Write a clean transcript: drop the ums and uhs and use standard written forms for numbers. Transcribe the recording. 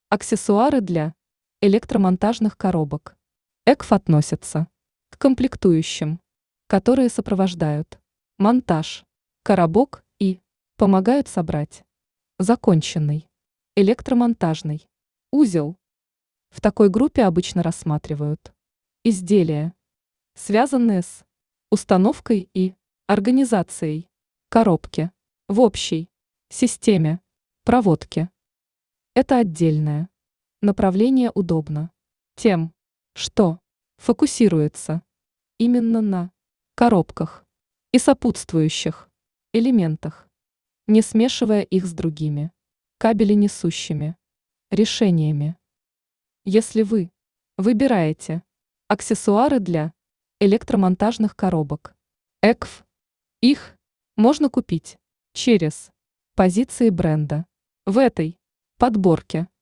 Аксессуары для электромонтажных коробок. ЭКФ относятся к комплектующим, которые сопровождают монтаж коробок и помогают собрать законченный электромонтажный узел. В такой группе обычно рассматривают изделия, связанные с установкой и организацией коробки в общей системе проводки. Это отдельное направление удобно тем, что фокусируется именно на коробках и сопутствующих элементах, не смешивая их с другими кабеленесущими решениями. Если вы выбираете аксессуары для электромонтажных коробок ЭКФ, их можно купить через позиции бренда в этой подборке.